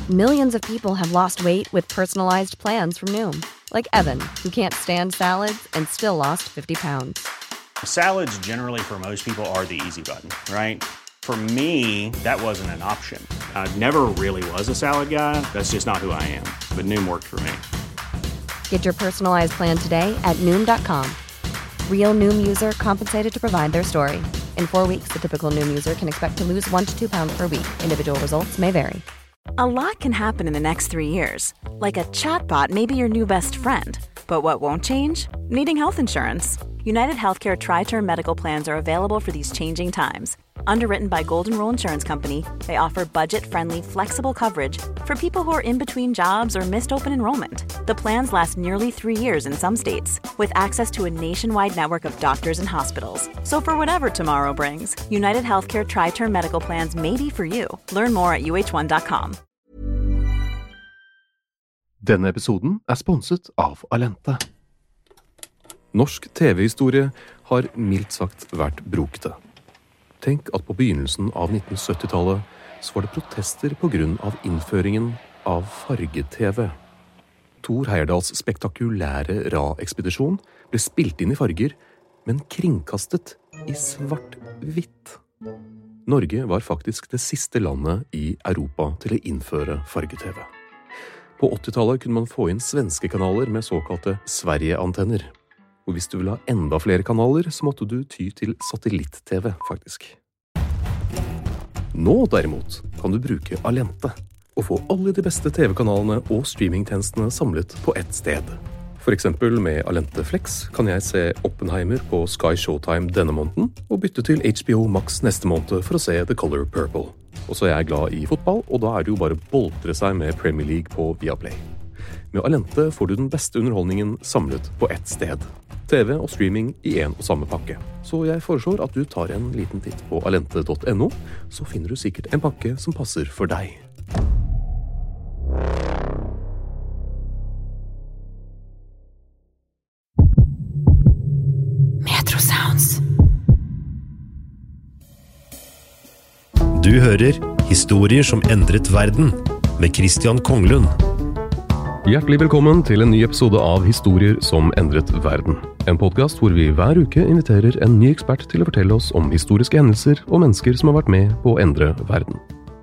Millions of people have lost weight with personalized plans from Noom. Like Evan, who can't stand salads and still lost 50 pounds. Salads generally for most people are the easy button, right? For me, that wasn't an option. I never really was a salad guy. That's just not who I am. But Noom worked for me. Get your personalized plan today at Noom.com. Real Noom user compensated to provide their story. In 4 weeks, the typical Noom user can expect to lose 1 to 2 pounds per week. Individual results may vary. A lot can happen in the next 3 years. Like a chatbot may be your new best friend. But what won't change? Needing health insurance. United Healthcare Tri-Term Medical Plans are available for these changing times. Underwritten by Golden Rule Insurance Company, they offer budget-friendly, flexible coverage for people who are in between jobs or missed open enrollment. The plans last nearly 3 years in some states, with access to a nationwide network of doctors and hospitals. So for whatever tomorrow brings, United Healthcare Tri-Term Medical Plans may be for you. Learn more at uh1.com. Denne episoden sponset av Alente. Norsk TV-historie har mildt sagt vært brokete. Tenk at på begynnelsen av 1970-tallet så var det protester på grunn av innføringen av farge-TV. Thor Heyerdahls spektakulære Ra-ekspedisjon ble spilt inn i farger, men kringkastet i svart-hvitt. Norge var faktisk det siste landet i Europa til å innføre farge-TV. På 80-tallet kunne man få inn svenske kanaler med såkalte Sverige-antenner. Og hvis du ville ha enda flere kanaler, så måtte du ty til satellitt-TV, faktisk. Nå derimot kan du bruke Alente og få alle de beste TV-kanalene og streamingtjenestene samlet på ett sted. For eksempel med Alente Flex kan jeg se Oppenheimer på Sky Showtime denne måneden, og bytte til HBO Max neste måned for å se The Color Purple. Og så er jeg glad i fotball, og da er det jo bare boltre seg med Premier League på Viaplay. Med Alente får du den beste underholdningen samlet på ett sted. TV og streaming i en og samme pakke. Så jeg foreslår at du tar en liten titt på alente.no, så finner du sikkert en pakke som passer for deg. Metro Sounds. Du hører Historier som endret verden med Christian Konglund. Hjertelig velkommen til en ny episode av Historier som endret verden. En podcast hvor vi hver uke inviterer en ny ekspert til å fortelle oss om historiske hendelser og mennesker som har vært med på å endre verden.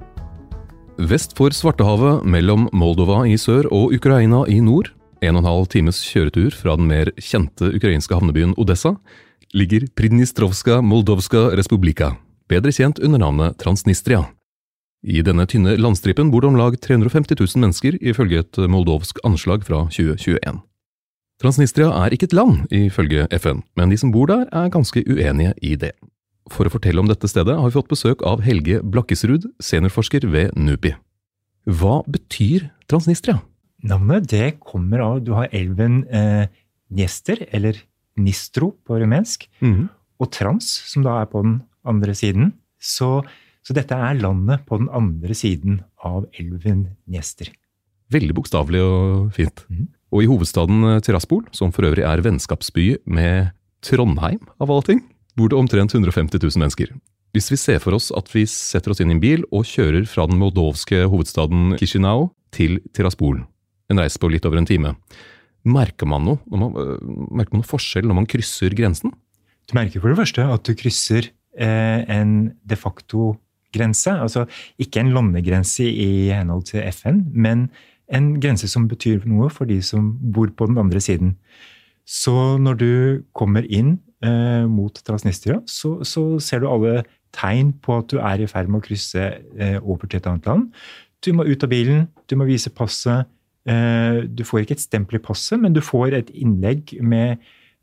Vest for Svartehavet, mellom Moldova i sør og Ukraina i nord, 1,5 times kjøretur fra den mer kjente ukrainske havnebyen Odessa, ligger Pridnistrovska Moldovska Respublika, bedre kjent under navnet Transnistria. I denne tynne landstripen bor det om lag 350 000 mennesker ifølge et moldovsk anslag fra 2021. Transnistria er ikke et land ifølge FN, men de som bor der er ganske uenige i det. For å fortelle om dette stedet har vi fått besøk av Helge Blakkesrud, seniorforsker ved NUPI. Hva betyr Transnistria? Navnet det kommer av, du har elven Dniester, eller Dnistro på rumensk, og Trans, som da er på den andre siden. Så dette er landet på den andre siden av elven Dniester. Veldig bokstavelig og fint. Og i hovedstaden Tiraspol, som for øvrig er vennskapsby med Trondheim av alle ting, bor det omtrent 150 000 mennesker. Hvis vi ser for oss at vi setter oss inn i en bil og kjører fra den moldovske hovedstaden Chisinau til Tiraspol, en reise på litt over en time, merker man noe forskjell når man krysser grensen? Du merker for det første at du krysser en de facto grense, altså ikke en landegrense i henhold til FN, men en grense som betyr noe for de som bor på den andre siden. Så når du kommer inn mot Transnistria, så ser du alle tegn på at du er i ferd med å krysse over til et annet land. Du må ut av bilen, du må vise passet, du får ikke et stempel i passet, men du får et innlegg med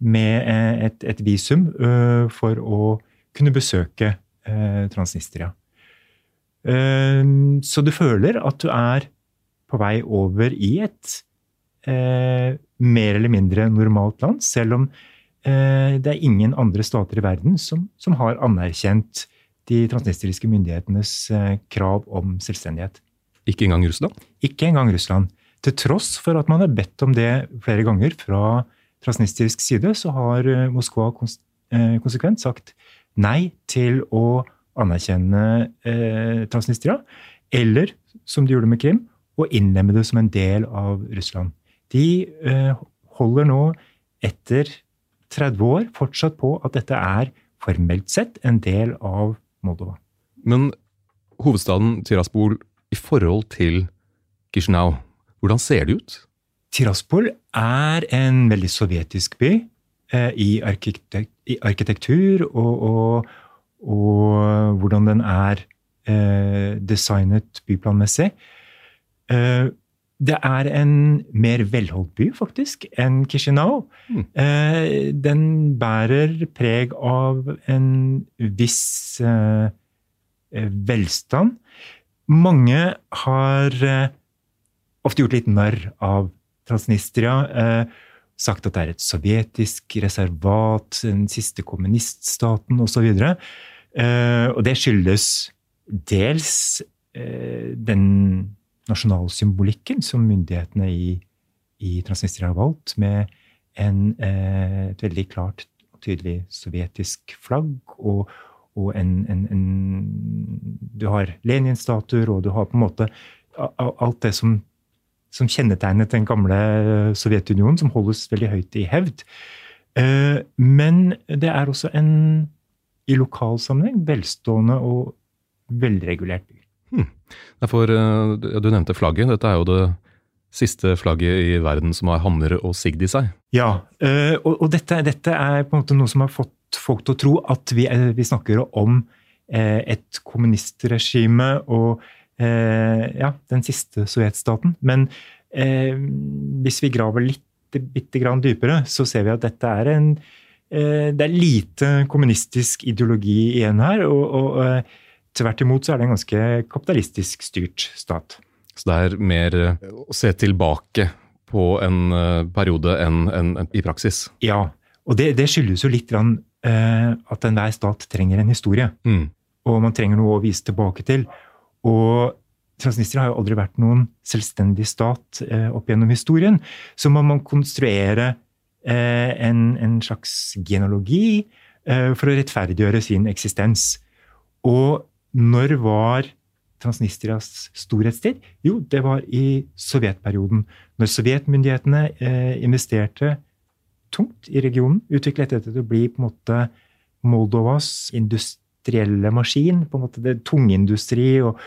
et visum for å kunne besøke Transnistria. Så du føler at du er på vei over i et mer eller mindre normalt land, selv om det er ingen andre stater i verden som har anerkjent de transnistriske myndighetenes krav om selvstendighet. Ikke engang Russland? Ikke engang Russland. Til tross for at man har bedt om det flere ganger fra transnistrisk side, så har Moskva konsekvent sagt nei til å anerkjenne Transnistria, eller, som de gjorde med Krim, og innlemme det som en del av Russland. De holder nå etter 30 år fortsatt på at dette formelt sett en del av Moldova. Men hovedstaden Tiraspol i forhold til Chisinau, hvordan ser det ut? Tiraspol en veldig sovjetisk by i arkitektur og hvordan den designet byplanmessig. Det en mer velholdt by, faktisk, enn Chisinau. Den bærer preg av en viss velstand. Mange har ofte gjort litt narr av Transnistria, sagt at det et sovjetisk reservat, den siste kommuniststaten og så videre. Og det skyldes dels den nasjonalsymbolikken som myndighetene i Transnistria har valgt, med et veldig klart og tydelig sovjetisk flagg, og du har Lenin-statuer, og du har på en måte alt det som kjennetegnet den gamle Sovjetunionen, som holdes veldig høyt i hevd. Men det også i lokalsammenheng velstående og velregulert by. Derfor, du nevnte flagget. Dette jo det siste flagget i verden som har hammer og sigd i seg. Ja, og dette på en måte noe som har fått folk til å tro at vi snakker om et kommunistregime og den siste sovjetstaten. Men hvis vi graver bitte grann dypere, så ser vi at dette det lite kommunistisk ideologi igjen her, og tvert imot så det en ganske kapitalistisk styrt stat. Så det mer å se tilbake på en periode enn i praksis? Ja, og det skyldes jo litt at enhver stat trenger en historie. Og man trenger noe å vise tilbake til. Og Transnistria har jo aldri vært noen selvstendig stat opp gjennom historien. Så man må konstruere en slags genealogi for å rettferdiggjøre sin eksistens. Og når var Transnistrias storhetstid? Jo, det var i sovjetperioden. Når sovjetmyndighetene investerte tungt i regionen, utviklet dette til å bli på en måte Moldovas industrielle maskin, på en måte det tungindustri og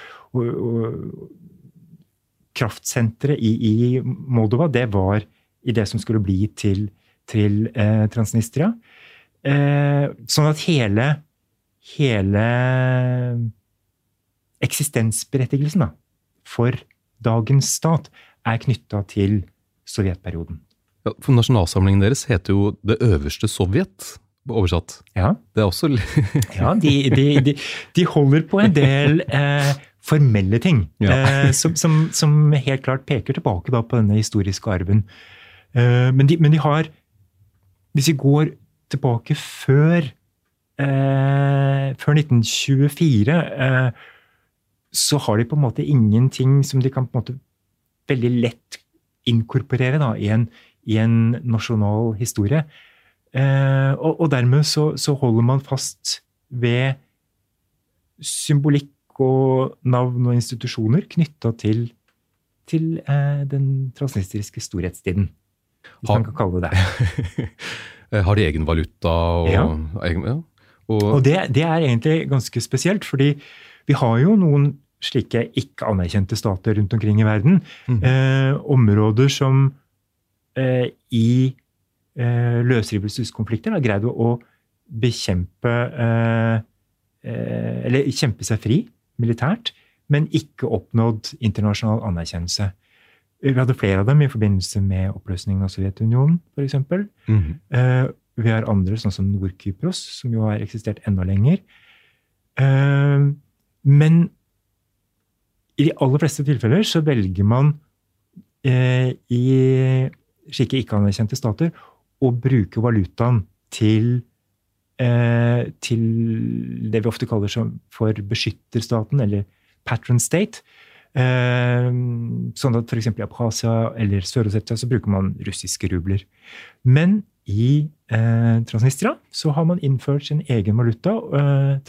kraftsentret i Moldova, det var i det som skulle bli til Transnistria. Sånn at hele eksistensberettigelsen for dagens stat knyttet til sovjetperioden. Ja, for nasjonalsamlingen deres heter jo Det øverste Sovjet, oversatt. Ja. Det også Ja, de holder på en del formelle ting, som helt klart peker tilbake da på denne historiske arven. Men de har, hvis vi går tilbake før 1924, så har de på en måte ingenting som de kan på en måte veldig lett inkorporere da, i en nasjonal historie. Og dermed så holder man fast ved symbolikk og navn og institusjoner knyttet til den transnistriske storhetstiden, hvis man kan kalle det det. Har de egen valuta? Og det egentlig ganske spesielt, fordi vi har jo noen slike ikke anerkjente stater rundt omkring i verden. Områder som i løsrivelseskonflikter har greid å bekjempe eller kjempe seg fri militært, men ikke oppnådd internasjonal anerkjennelse. Vi hadde flere av dem i forbindelse med oppløsningen av Sovjetunionen, for eksempel. Vi har andre, sånn som Nord-Kypros, som jo har eksistert enda lenger. Men i de aller fleste tilfeller så velger man i slike ikke-anerkjente stater å bruke valutaen til det vi ofte kaller for beskytterstaten, eller patron state. Sånn at for eksempel i Abkhazia eller Sør-Ossetia så bruker man russiske rubler. Men i Transnistria så har man innført sin egen valuta,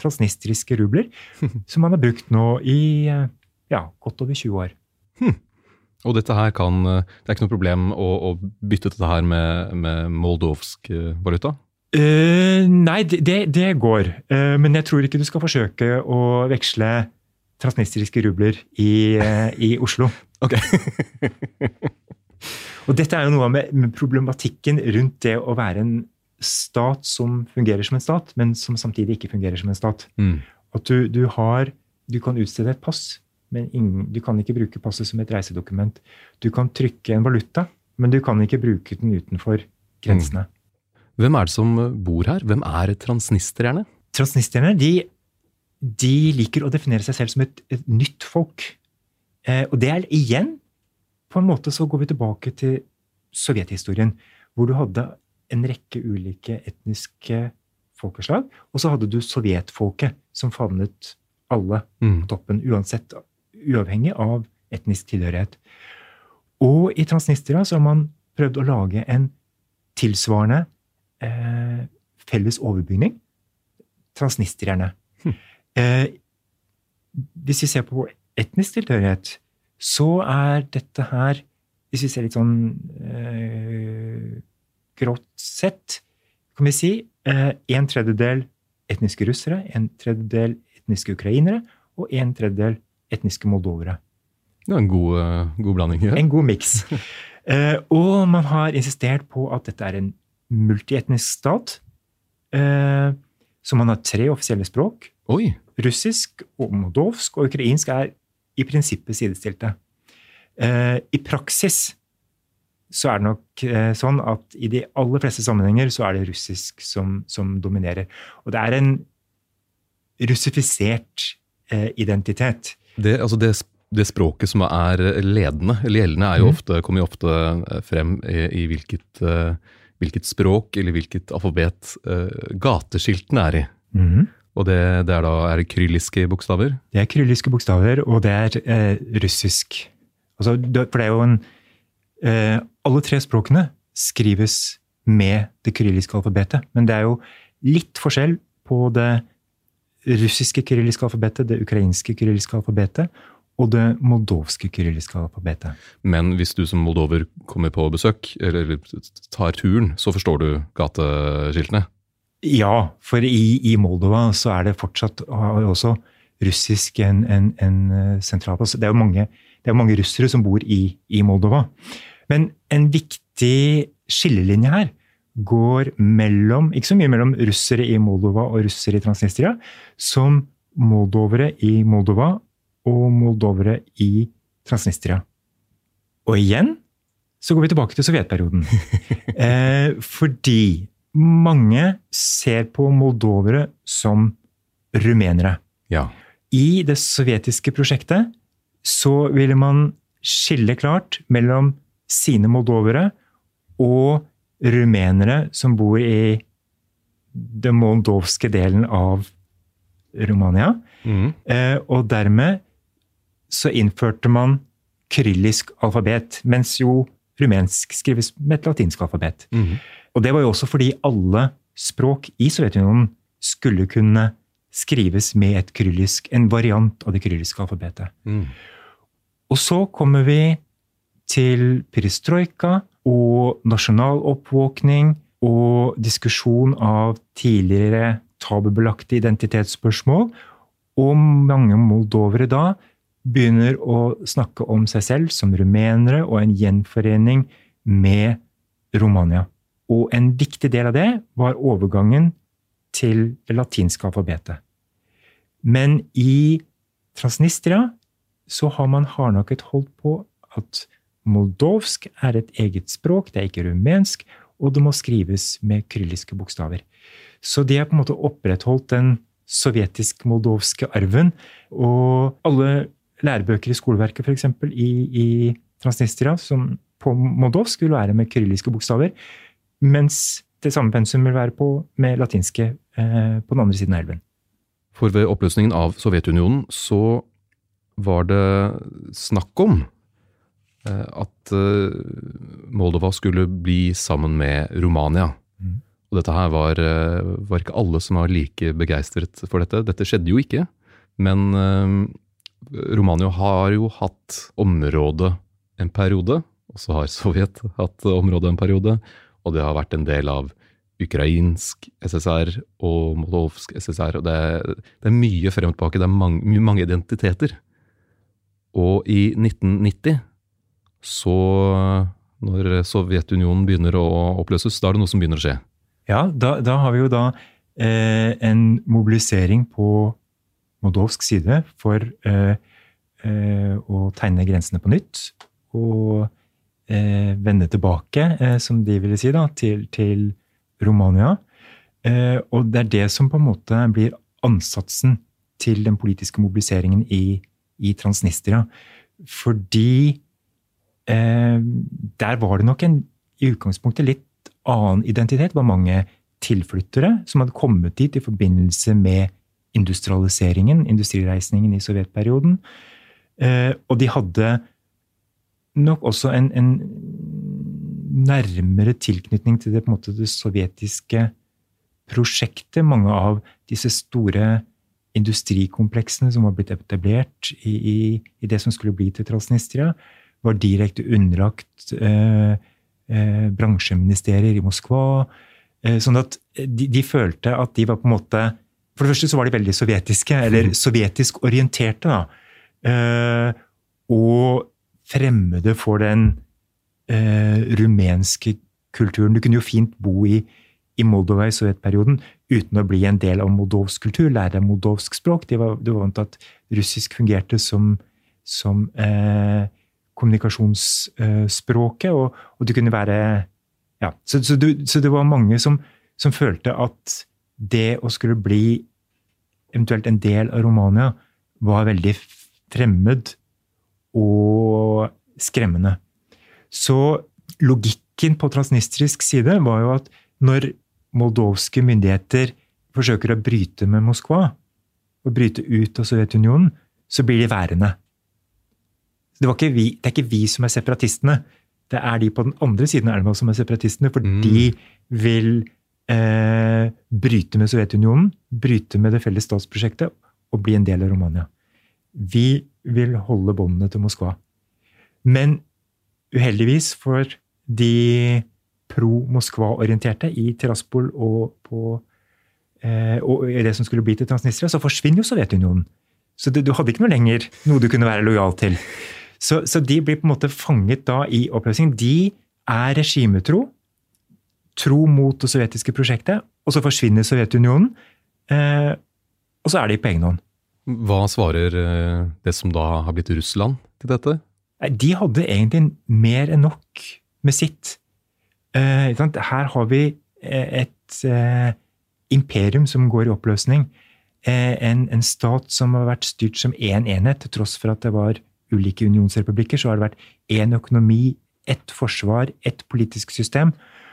transnistriske rubler, som man har brukt nå i godt over 20 år. Og dette her det er ikke noe problem å bytte dette her med moldovsk valuta? Nei, det går. Men jeg tror ikke du skal forsøke å veksle transnistriske rubler i Oslo. Ok. Og dette jo noe med problematikken rundt det å være en stat som fungerer som en stat, men som samtidig ikke fungerer som en stat. At du kan utstede et pass, men du kan ikke bruke passet som et reisedokument. Du kan trykke en valuta, men du kan ikke bruke den utenfor grensene. Hvem det som bor her? Hvem transnistrierne? Transnistrierne, de liker å definere seg selv som et nytt folk. Og det igjen, på en måte så går vi tilbake til sovjethistorien, hvor du hadde en rekke ulike etniske folkeslag, og så hadde du sovjetfolket som favnet alle på toppen, uavhengig av etnisk tilhørighet. Og i Transnistria så har man prøvd å lage en tilsvarende felles overbygning, transnistrierne. Hvis vi ser på etnisk tilhørighet, så dette her, hvis vi ser litt sånn grått sett, kan vi si, 1/3 etniske russere, 1/3 etniske ukrainere, og 1/3 etniske moldovere. Det en god blanding. Ja. En god miks. Og man har insistert på at dette en multietnisk stat, så man har 3 offisielle språk. Oi! Russisk, og moldovsk og ukrainsk i prinsippet sidestilte. I praksis så det nok sånn at i de aller fleste sammenhenger så det russisk som dominerer. Og det en russifisert identitet. Det språket som ledende, eller gjeldende, jo kommer jo ofte frem i hvilket språk eller hvilket alfabet gateskiltene i. Og det da det kyrilliske bokstaver? Det kyrilliske bokstaver, og det russisk. Altså, for det jo alle 3 språkene skrives med det kyrilliske alfabetet, men det jo litt forskjell på det russiske kyrilliske alfabetet, det ukrainske kyrilliske alfabetet, og det moldovske kyrilliske alfabetet. Men hvis du som moldover kommer på besøk, eller tar turen, så forstår du gateskiltene? Ja, for i Moldova så det fortsatt også russisk en sentral plass. Det jo mange russere som bor i Moldova. Men en viktig skillelinje her går ikke så mye mellom russere i Moldova og russere i Transnistria, som moldovere i Moldova og moldovere i Transnistria. Og igjen så går vi tilbake til sovjetperioden. Fordi mange ser på moldovere som rumenere. Ja. I det sovjetiske prosjektet så ville man skille klart mellom sine moldovere og rumenere som bor i den moldovske delen av Romania. Og dermed så innførte man kyrillisk alfabet, mens jo rumensk skrives med et latinsk alfabet. Og det var jo også fordi alle språk i Sovjetunionen skulle kunne skrives med en variant av det kyrilliske alfabetet. Og så kommer vi til perestrojka og nasjonal oppvåkning og diskusjon av tidligere tabubelagte identitetsspørsmål, og mange moldovere da begynner å snakke om seg selv som rumenere og en gjenforening med Romania. Og en viktig del av det var overgangen til det latinske alfabetet. Men i Transnistria så har man hardnakket holdt på at moldovsk et eget språk, det ikke rumensk, og det må skrives med kyrilliske bokstaver. Så de har på en måte opprettholdt den sovjetisk-moldovske arven, og alle lærebøker i skoleverket, for eksempel i Transnistria, som på moldovsk vil være med kyrilliske bokstaver, mens det samme pensum vil være med latinske på den andre siden av elven. For ved oppløsningen av Sovjetunionen så var det snakk om at Moldova skulle bli sammen med Romania. Og dette her var ikke alle som var like begeistret for dette. Dette skjedde jo ikke, men Romania har jo hatt område en periode, og så har Sovjet hatt området en periode, og det har vært en del av ukrainsk SSR og moldovsk SSR, og det er mye frem og tilbake, det er mange identiteter. Og i 1990, så når Sovjetunionen begynner å oppløses, da er det noe som begynner å skje. Ja, da har vi jo da en mobilisering på moldovsk side for å tegne grensene på nytt, og vende tilbake, som de ville si da, til Romania. Og det er det som på en måte blir ansatsen til den politiske mobiliseringen i Transnistria. Fordi der var det nok i utgangspunktet litt annen identitet. Det var mange tilflyttere som hadde kommet dit i forbindelse med industrireisningen i sovjetperioden. Og de hadde nok også en nærmere tilknytning til det, på en måte, det sovjetiske prosjektet. Mange av disse store industrikompleksene som var blitt etablert i det som skulle bli til Transnistria, var direkte underlagt bransjeministerier i Moskva. Sånn at de følte at de var på en måte, for det første så var de veldig sovjetiske, eller sovjetisk orienterte da, og fremmede for den rumenske kulturen. Du kunne jo fint bo i Moldova i sovjetperioden uten å bli en del av moldovsk kultur, lære moldovsk språk. Det var vant at russisk fungerte som kommunikasjonsspråket, og du kunne være, ja, så det var mange som følte at det å skulle bli eventuelt en del av Romania var veldig fremmed og skremmende. Så logikken på transnistrisk side var jo at når moldovske myndigheter forsøker å bryte med Moskva, og bryte ut av Sovjetunionen, så blir de værende. Det er ikke vi som er separatistene, det er de på den andre siden av elva som er separatistene, for de vil bryte med Sovjetunionen, bryte med det felles statsprosjektet, og bli en del av Romania. Vi vil holde båndene til Moskva. Men uheldigvis for de pro-Moskva-orienterte i Tiraspol og i det som skulle bli til Transnistria, så forsvinner jo Sovjetunionen. Så du hadde ikke noe lenger noe du kunne være lojal til. Så de blir på en måte fanget da i oppløsning. De er regimetro, tro mot det sovjetiske prosjektet, og så forsvinner Sovjetunionen, og så er de på egen hånd. Hva svarer det som da har blitt Russland til dette? De hadde egentlig mer enn nok med sitt. Her har vi et imperium som går i oppløsning. En stat som har vært styrt som en enhet, til tross for at det var ulike unionsrepublikker, så har det vært en økonomi, ett forsvar, ett politisk system.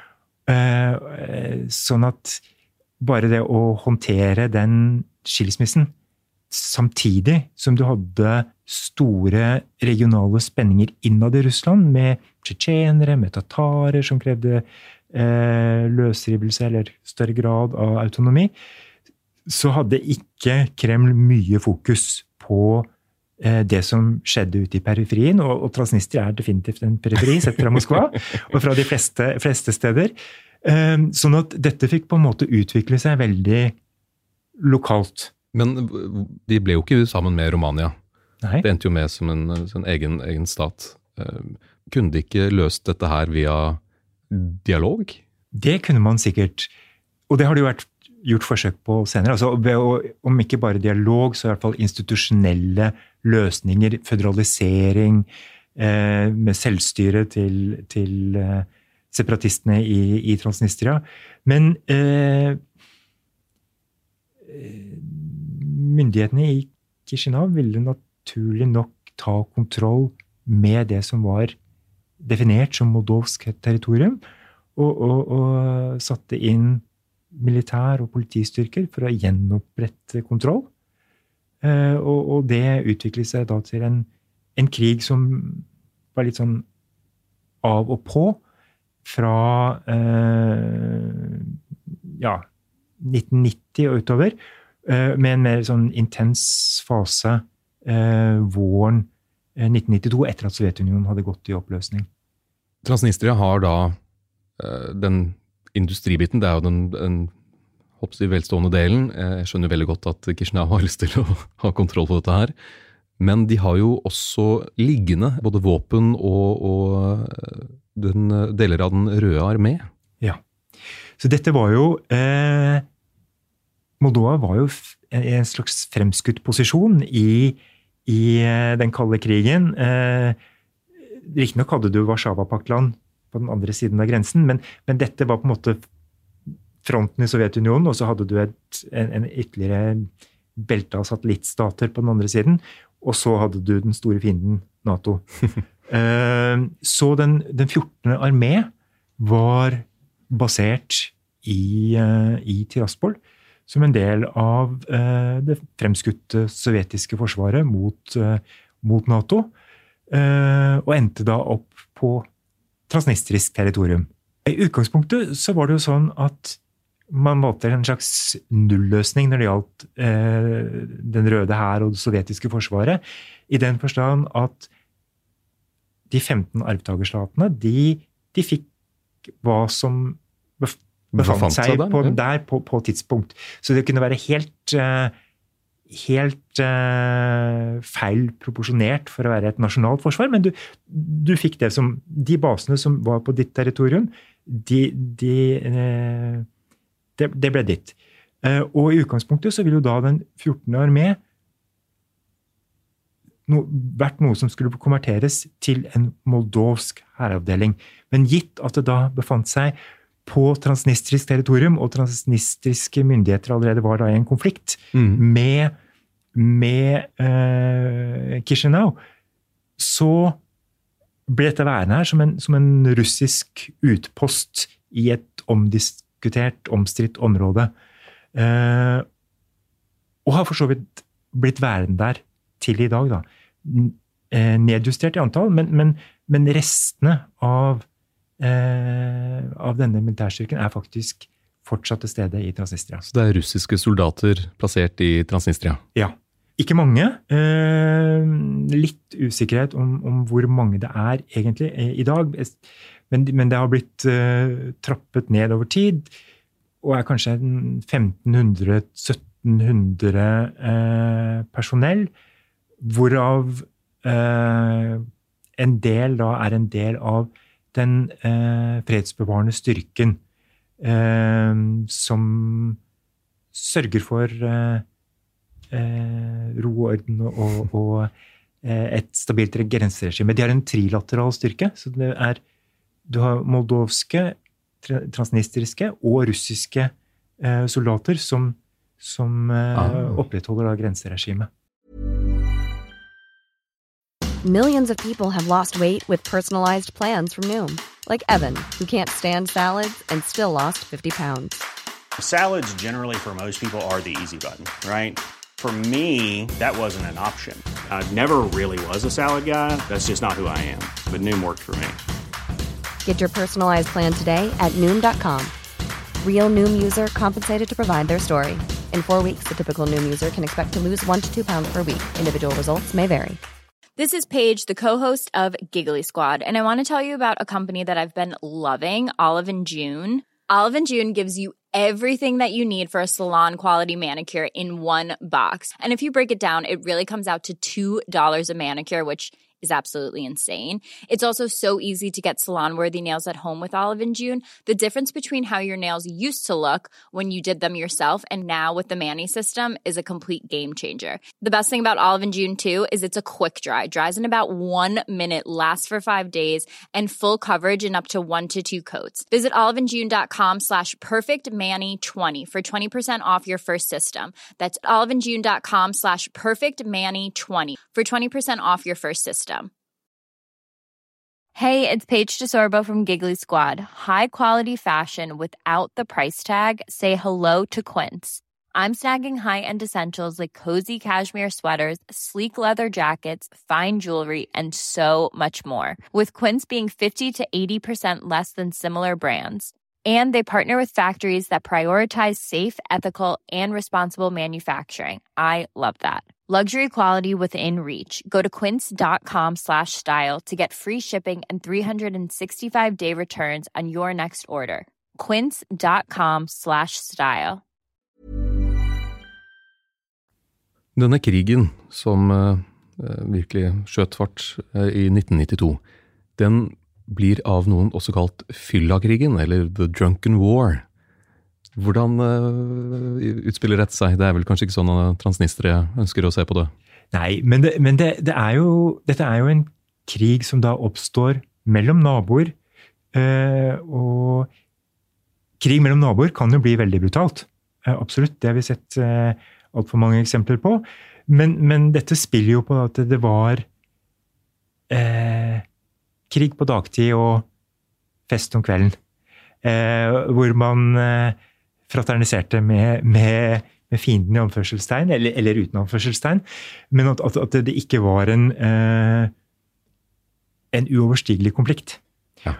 Sånn at bare det å håndtere den skilsmissen, samtidig som du hadde store regionale spenninger innad i Russland, med tsjetsjenere, med tatarer som krevde løsrivelse eller større grad av autonomi, så hadde ikke Kreml mye fokus på det som skjedde ute i periferien, og Transnistria er definitivt en periferi sett fra Moskva, og fra de fleste steder. Sånn at dette fikk på en måte utvikle seg veldig lokalt. Men de ble jo ikke sammen med Romania. Nei. Det endte jo med som en egen stat. Kunne de ikke løst dette her via dialog? Det kunne man sikkert, og det har det jo vært gjort forsøk på senere. Altså, om ikke bare dialog, så i hvert fall institusjonelle løsninger, føderalisering, med selvstyre til separatistene i Transnistria. Men myndighetene i Chisinau ville naturlig nok ta kontroll med det som var definert som moldovsk territorium, og satte inn militær- og politistyrker for å gjenopprette kontroll. Og det utviklet seg da til en krig som var litt sånn av og på, fra 1990 og utover, med en mer sånn intens fase våren 1992, etter at Sovjetunionen hadde gått i oppløsning. Transnistria har da den industribiten, det er jo den velstående delen. Jeg skjønner veldig godt at Chisinau har lyst til å ha kontroll på dette her. Men de har jo også liggende både våpen og deler av den røde armé. Ja, så dette var jo Moldova var jo i en slags fremskutt posisjon i den kalde krigen. Riktignok hadde du Warszawa-paktland på den andre siden av grensen, men dette var på en måte fronten i Sovjetunionen, og så hadde du en ytterligere belte av satellittstater på den andre siden, og så hadde du den store fienden NATO. Så den 14. armé var basert i Tiraspol som en del av det fremskutte sovjetiske forsvaret mot NATO, og endte da opp på transnistrisk territorium. I utgangspunktet så var det jo sånn at man valgte en slags nulløsning når det gjaldt den røde hær og det sovjetiske forsvaret, i den forstand at de 15 arvtagerstatene, de fikk hva som befant seg på tidspunkt. Så det kunne være helt feil proporsjonert for å være et nasjonalt forsvar, men du fikk det som de basene som var på ditt territorium, det ble ditt. Og i utgangspunktet så ville jo da den 14. armé vært noe som skulle konverteres til en moldovsk hæravdeling. Men gitt at det da befant seg på transnistrisk territorium, og transnistriske myndigheter allerede var da i en konflikt med Chisinau, så ble dette værende her som en russisk utpost i et omstridt område. Og har for så vidt blitt værende der til i dag, da. Nedjustert i antall, men restene av denne militærstyrken er faktisk fortsatt til stede i Transnistria. Så det er russiske soldater plassert i Transnistria? Ja. Ikke mange. Litt usikkerhet om hvor mange det er egentlig i dag. Men det har blitt trappet ned over tid, og er kanskje 1500-1700 personell, hvorav en del da er en del av den fredsbevarende styrken som sørger for ro og orden og et stabilt grenseregime. De har en trilateral styrke, så du har moldovske, transnistriske og russiske soldater som opprettholder da grenseregimet. Millions of people have lost weight with personalized plans from Noom. Like Evan, who can't stand salads and still lost 50 pounds. Salads generally for most people are the easy button, right? For me, that wasn't an option. I never really was a salad guy. That's just not who I am. But Noom worked for me. Get your personalized plan today at Noom.com. Real Noom user compensated to provide their story. In 4 weeks, the typical Noom user can expect to lose 1 to 2 pounds per week. Individual results may vary. This is Paige, the co-host of Giggly Squad, and I want to tell you about a company that I've been loving, Olive & June. Olive & June gives you everything that you need for a salon-quality manicure in one box. And if you break it down, it really comes out to $2 a manicure, which is absolutely insane. It's also so easy to get salon-worthy nails at home with Olive & June. The difference between how your nails used to look when you did them yourself and now with the Mani system is a complete game changer. The best thing about Olive & June, too, is it's a quick dry. Dries in about 1 minute, lasts for 5 days, and full coverage in up to 1 to 2 coats. Visit oliveandjune.com/perfectmani20 for 20% off your first system. That's oliveandjune.com/perfectmani20 for 20% off your first system. Hey, it's Paige DeSorbo from Giggly Squad. High quality fashion without the price tag. Say hello to Quince. I'm snagging high-end essentials like cozy cashmere sweaters, sleek leather jackets, fine jewelry, and so much more. With Quince being 50 to 80% less than similar brands. And they partner with factories that prioritize safe, ethical, and responsible manufacturing. I love that. Luxury quality within reach. Go to quince.com/style to get free shipping and 365-day returns on your next order. Quince.com/style. Denne krigen, som virkelig skjøt fart i 1992, den blir av noen også kalt Fylla-krigen, eller The Drunken War. Hvordan utspiller dette seg? Det vel kanskje ikke sånn transnistere ønsker å se på det? Nei, men dette er jo en krig som da oppstår mellom naboer, og krig mellom naboer kan jo bli veldig brutalt. Absolutt, det har vi sett alt for mange eksempler på. Men dette spiller jo på at det var krig på dagtid og fest om kvelden, hvor man fraterniserte med fienden i anførselstegn, eller uten anførselstegn, men at det ikke var en uoverstigelig konflikt. Ja.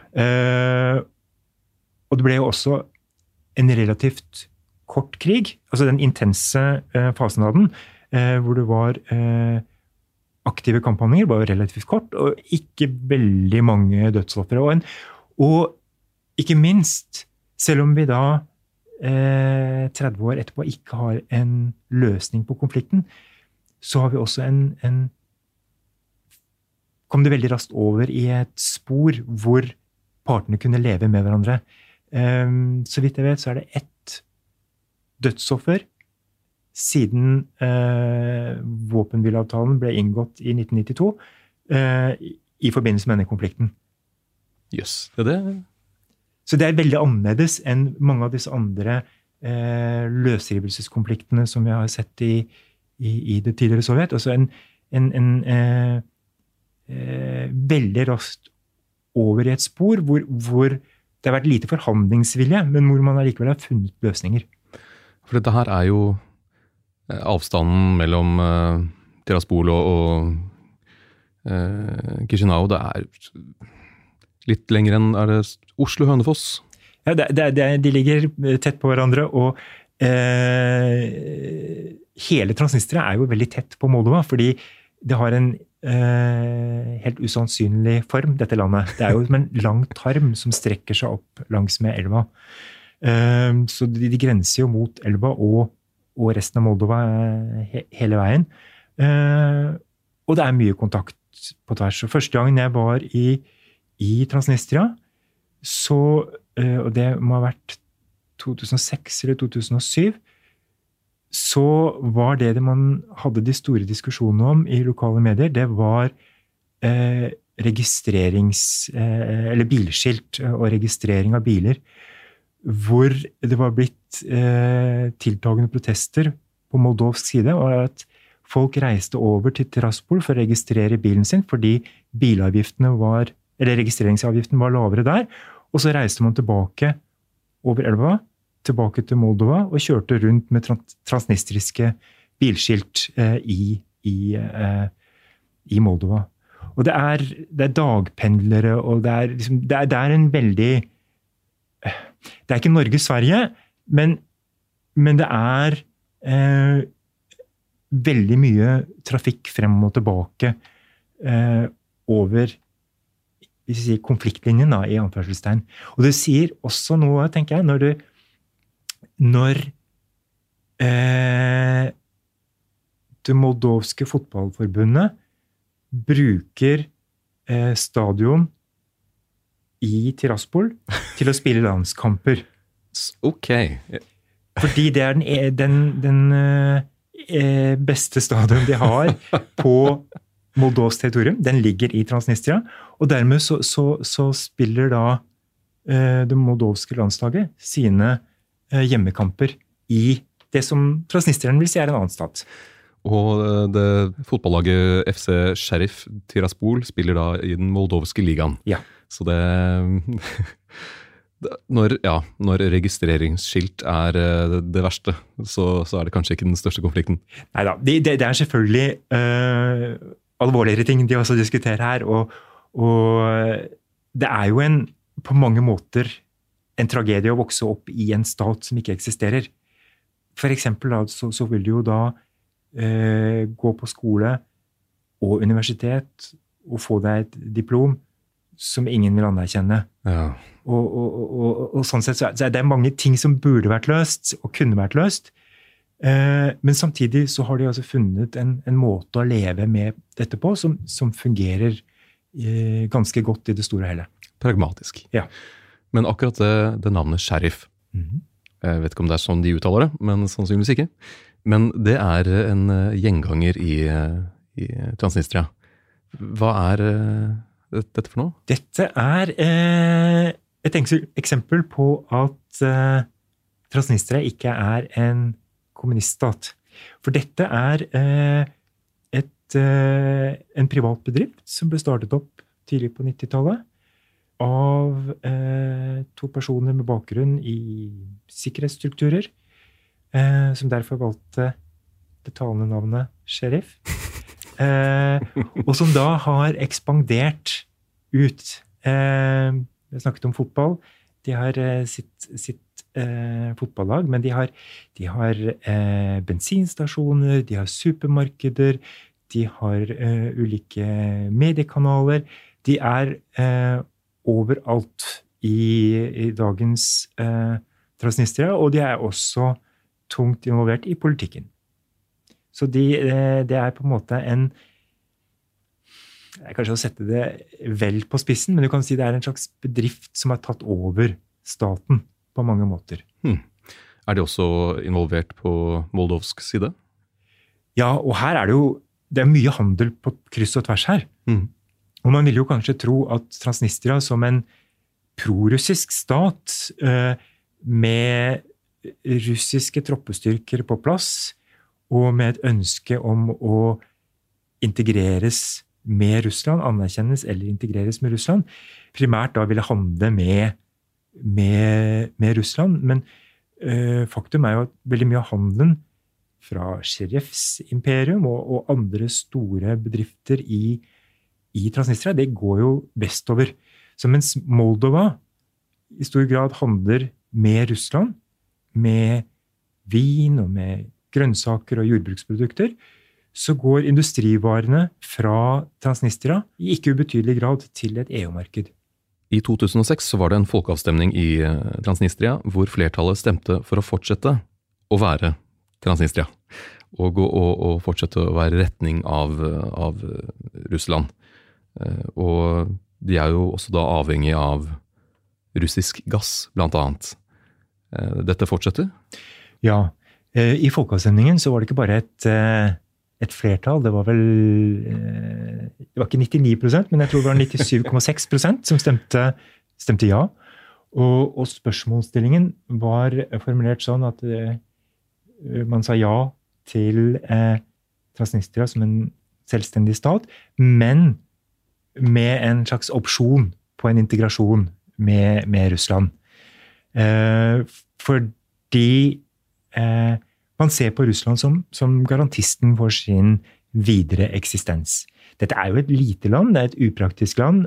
Og det ble jo også en relativt kort krig, altså den intense fasen av den, hvor det var aktive kamphandlinger, var jo relativt kort, og ikke veldig mange dødsofre. Og ikke minst, selv om vi da 30 år etterpå ikke har en løsning på konflikten, så har vi også kom det veldig raskt over i et spor hvor partene kunne leve med hverandre. Så vidt jeg vet, så det ett dødsoffer siden våpenhvileavtalen ble inngått i 1992 i forbindelse med denne konflikten. Jøss, det Så det veldig annerledes enn mange av disse andre løsrivelseskonfliktene som vi har sett i det tidligere Sovjet. Altså en veldig raskt over i et spor hvor det har vært lite forhandlingsvilje, men hvor man allikevel har funnet løsninger. For dette her jo avstanden mellom Tiraspol og Chisinau, det litt lenger enn det Oslo-Hønefoss? Ja, de ligger tett på hverandre, og hele Transnistria jo veldig tett på Moldova, fordi det har en helt usannsynlig form, dette landet. Det jo som en lang tarm som strekker seg opp langs med elva. Så de grenser jo mot elva og resten av Moldova hele veien. Og det mye kontakt på tvers. Og første gangen jeg var i Transnistria, så, og det må ha vært 2006 eller 2007, så var det man hadde de store diskusjonene om i lokale medier, det var eller bilskilt og registrering av biler, hvor det var blitt tiltagende protester på moldovsk side, og at folk reiste over til Tiraspol for å registrere bilen sin, fordi registreringsavgiften var lavere der, og så reiste man tilbake over elva, tilbake til Moldova, og kjørte rundt med transnistriske bilskilt i Moldova. Og det dagpendlere, og det en veldig... Det ikke Norge-Sverige, men det veldig mye trafikk frem og tilbake over konfliktlinjen da, i anførselstegn. Og det sier også noe, tenker jeg, når det moldovske fotballforbundet bruker stadion i Tiraspol til å spille landskamper. Ok. Fordi det den beste stadion de har på Moldovs territorium. Den ligger i Transnistria, og dermed så spiller da det moldovske landslaget sine hjemmekamper i det som Transnistrieren vil si en annen stat. Og det fotballaget FC Sheriff Tiraspol spiller da i den moldovske ligaen. Ja. Så det når registreringsskilt det verste, så det kanskje ikke den største konflikten. Neida, det selvfølgelig alvorligere ting de også diskuterer her, og det jo på mange måter en tragedie å vokse opp i en stat som ikke eksisterer. For eksempel så vil jo da gå på skole og universitet og få deg et diplom som ingen vil anerkjenne. Ja. Og sånn sett så er det mange ting som burde vært løst og kunne vært løst. Men samtidig så har de altså funnet en måte å leve med dette på som fungerer ganske godt i det store hele. Pragmatisk. Ja. Men akkurat det navnet sheriff, jeg vet ikke om det er sånn de uttaler det, men sannsynligvis ikke. Men det er en gjenganger i Transnistria. Hva er dette for noe? Dette er et eksempel på at Transnistria ikke er en kommuniststat. For dette er en privat bedrift som ble startet opp tidlig på 90-tallet av 2 personer med bakgrunn i sikkerhetsstrukturer, som derfor valgte det talende navnet sheriff. Og som da har ekspandert ut. Jeg snakket om fotball. De har sitt fotballag, men de har bensinstasjoner, de har supermarkeder, de har ulike mediekanaler. De er overalt i dagens Transnistria, og de er også tungt involvert i politikken. Så det er på en måte kanskje å sette det vel på spissen, men du kan si det er en slags bedrift som har tatt over staten på mange måter. Er de også involvert på moldovsk side? Ja, og her er det er mye handel på kryss og tvers her. Og man vil jo kanskje tro at Transnistria som en prorussisk stat med russiske troppestyrker på plass, og med et ønske om å integreres med Russland, anerkjennes eller integreres med Russland, primært da ville handle med Russland. Men faktum er jo at veldig mye av handelen fra Sheriffs imperium og andre store bedrifter i Transnistria, det går jo vestover. Så mens Moldova i stor grad handler med Russland, med vin og med grønnsaker og jordbruksprodukter, så går industrivarene fra Transnistria i ikke ubetydelig grad til et EU-marked. I 2006 så var det en folkeavstemning i Transnistria hvor flertallet stemte for å fortsette å være Transnistria og fortsette å være retning av Russland. Og de er jo også da avhengig av russisk gass, blant annet. Dette fortsetter? Ja, i folkeavstemningen så var det ikke bare et flertall, det var ikke 99%, men jeg tror det var 97,6% som stemte ja. Og spørsmålsstillingen var formulert sånn at man sa ja til Transnistria som en selvstendig stat, men med en slags opsjon på en integrasjon med Russland. Fordi man ser på Russland som garantisten for sin videre eksistens. Dette er jo et lite land, det er et upraktisk land,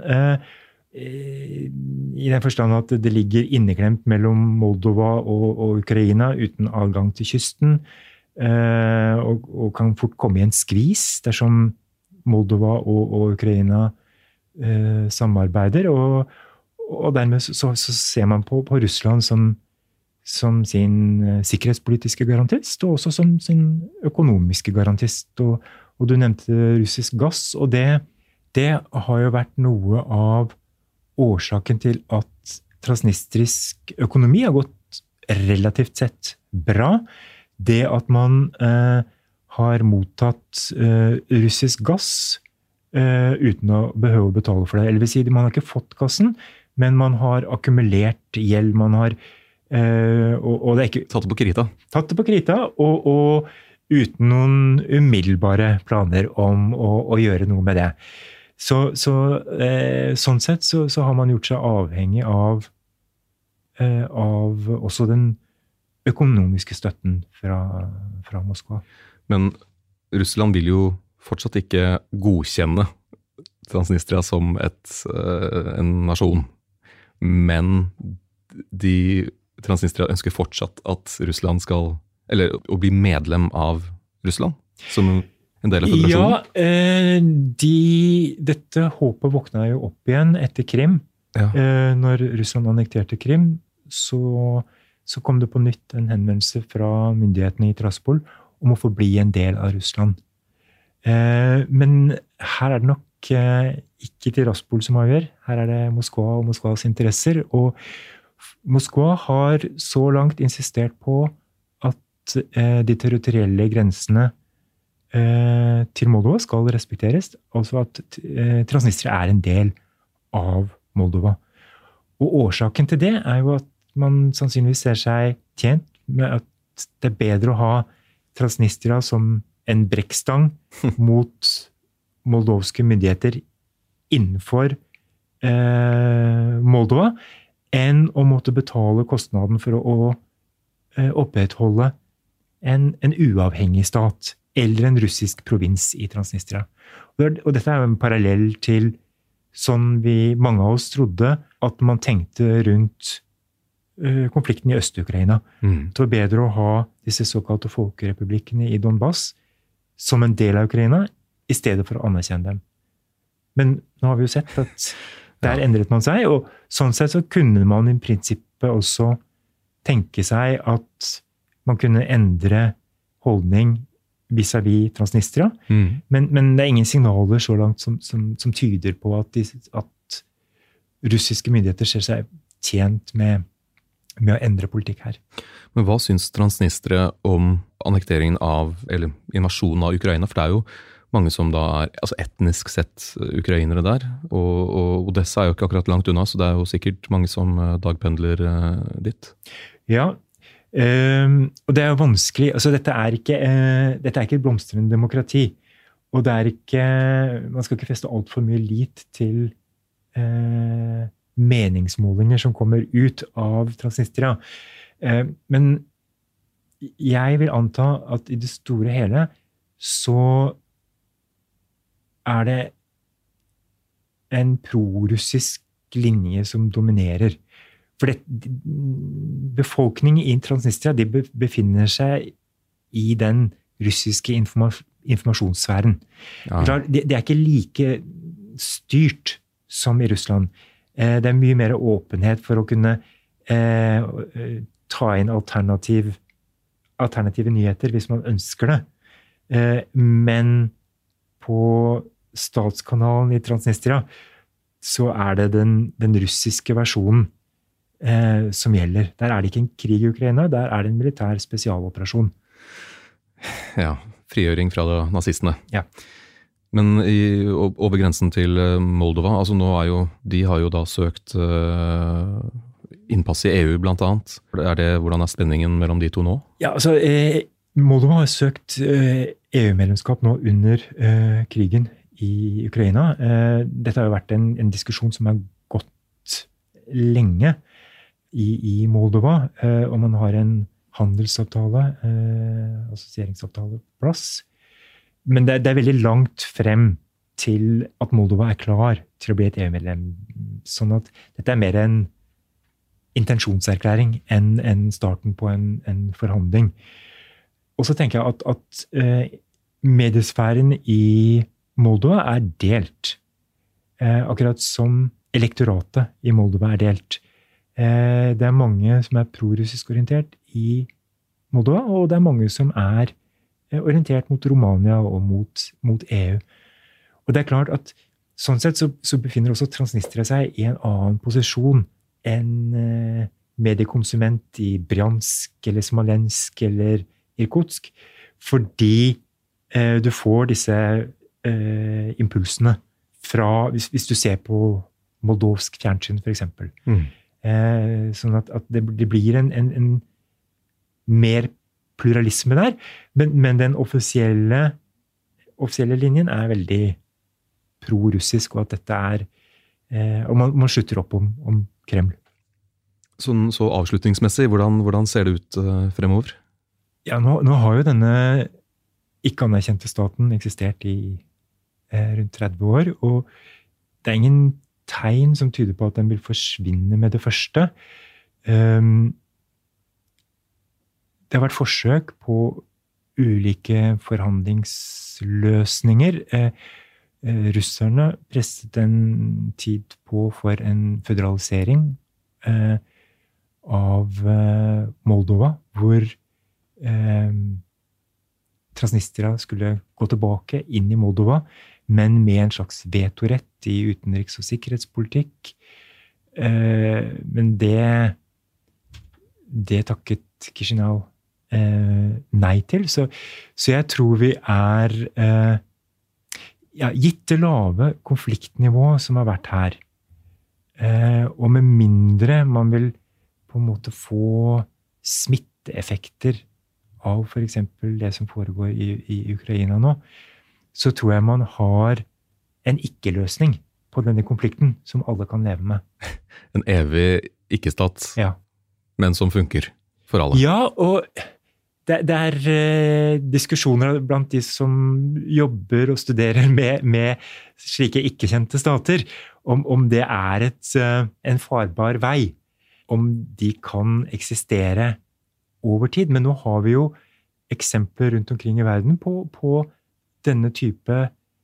i den forstand at det ligger inneklemt mellom Moldova og Ukraina uten adgang til kysten, og kan fort komme i en skvis dersom Moldova og Ukraina samarbeider, og dermed så ser man på Russland som sin sikkerhetspolitiske garantist, og også som sin økonomiske garantist. Og du nevnte russisk gass, og det har jo vært noe av årsaken til at transnistrisk økonomi har gått relativt sett bra. Det at man har mottatt russisk gass uten å behøve å betale for det. Eller vil si, man har ikke fått gassen, men man har akkumulert gjeld, man har og det er ikke tatt det på krita. Tatt det på krita, og uten noen umiddelbare planer om å gjøre noe med det. Sånn sett så har man gjort seg avhengig av også den økonomiske støtten fra Moskva. Men Russland vil jo fortsatt ikke godkjenne Transnistria som en nasjon. Men Transnistria ønsker fortsatt at Russland å bli medlem av Russland? som en del av føderasjonen? Ja, dette håpet våkna jo opp igjen etter Krim. Ja. Når Russland annekterte Krim, så kom det på nytt en henvendelse fra myndighetene i Tiraspol om å få bli en del av Russland. Men her det nok ikke Tiraspol som avgjør. Her det Moskva og Moskvas interesser. Og Moskva har så langt insistert på at de territorielle grensene til Moldova skal respekteres. Altså at Transnistria en del av Moldova. Og årsaken til det jo at man sannsynligvis ser seg tjent med at det bedre å ha Transnistria som en brekkstang mot moldovske myndigheter innenfor Moldova, enn å måtte betale kostnaden for å opprettholde en uavhengig stat, eller en russisk provins i Transnistria. Og dette jo en parallell til sånn mange av oss trodde at man tenkte rundt konflikten i Øst-Ukraina. Det var bedre å ha disse såkalte folkerepublikkene i Donbass som en del av Ukraina, i stedet for å anerkjenne dem. Men nå har vi jo sett at der endret man seg, og sånn sett så kunne man i prinsippet også tenke seg at man kunne endre holdning vis-à-vis Transnistria, men det ingen signaler så langt som tyder på at russiske myndigheter ser seg tjent med å endre politikk her. Men hva syns Transnistria om annekteringen eller invasjonen av Ukraina? For det jo mange som da altså etnisk sett ukrainere der, og Odessa jo ikke akkurat langt unna, så det jo sikkert mange som dagpendler dit. Ja, og det jo vanskelig, altså dette ikke et blomstrende demokrati, og det ikke, man skal ikke feste alt for mye lit til meningsmålinger som kommer ut av Transnistria. Men jeg vil anta at i det store hele så det en prorussisk linje som dominerer. For befolkningen i Transnistria de befinner seg i den russiske informasjonssfæren. Ja. Det ikke like styrt som i Russland. Det mye mer åpenhet for å kunne ta inn alternative nyheter hvis man ønsker det. Men på statskanalen i Transnistria så det den russiske versjonen som gjelder. Der det ikke en krig i Ukraina, der det en militær spesialoperasjon. Ja, frigjøring fra nazistene. Ja. Men over grensen til Moldova, altså nå de har jo da søkt innpass i EU blant annet. Hvordan spenningen mellom de to nå? Ja, altså Moldova har søkt EU-medlemskap nå under krigen i Ukraina. Dette har jo vært en diskusjon som har gått lenge i Moldova, og man har en handelsavtale, assosieringsavtale på plass. Men det veldig langt frem til at Moldova klar til å bli et EU-medlem. Sånn at dette mer en intensjonserklæring enn starten på en forhandling. Og så tenker jeg at mediesfæren i Moldova delt. Akkurat som elektoratet i Moldova delt. Det mange som prorussisk orientert i Moldova, og det mange som orientert mot Romania og mot EU. Og det klart at sånn sett så befinner også Transnistria seg i en annen posisjon enn mediekonsument i Bryansk eller Smolensk eller Irkutsk, fordi du får disse impulsene fra, hvis du ser på moldovsk fjernsyn for eksempel. Sånn at det blir en mer pluralisme der, men den offisielle linjen veldig pro-russisk, og at dette og man slutter opp om Kreml. Så avslutningsmessig, hvordan ser det ut fremover? Ja, nå har jo denne ikke-anerkjente staten eksistert i rundt 30 år, og det ingen tegn som tyder på at den vil forsvinne med det første. Det har vært forsøk på ulike forhandlingsløsninger. Russerne presset en tid på for en føderalisering av Moldova, hvor Transnistria skulle gå tilbake inn i Moldova, men med en slags vetorett i utenriks- og sikkerhetspolitikk. Men det takket Chisinau nei til. Så jeg tror vi gitt det lave konfliktnivå som har vært her, og med mindre man vil på en måte få smitteeffekter av for eksempel det som foregår i Ukraina nå, så tror jeg man har en ikke-løsning på denne konflikten som alle kan leve med. En evig ikke-stat, men som funker for alle. Ja, og det diskusjoner blant de som jobber og studerer med slike ikke-kjente stater, om det en farbar vei, om de kan eksistere over tid. Men nå har vi jo eksempler rundt omkring i verden på denne type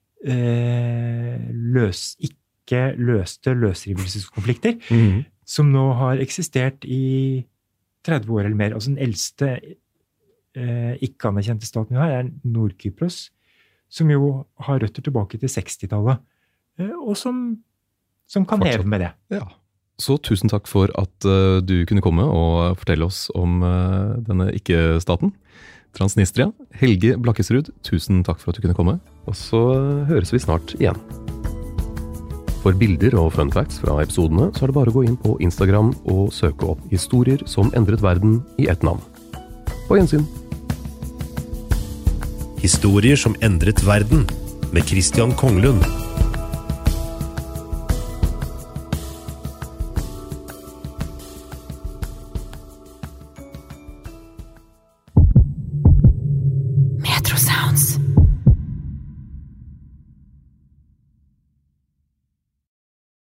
ikke løste løsrivelseskonflikter, som nå har eksistert i 30 år eller mer. Altså den eldste ikke-anerkjente staten vi har Nord-Kypros, som jo har røtter tilbake til 60-tallet, og som kan leve med det. Ja. Så tusen takk for at du kunne komme og fortelle oss om denne ikke-staten. Transnistria. Helge Blakkesrud, tusen takk for at du kunne komme, og så høres vi snart igjen. For bilder og fun facts fra episodene, så det bare å gå inn på Instagram og søke opp historier som endret verden i ett navn. På gjensyn. Historier som endret verden, med Christian Konglund.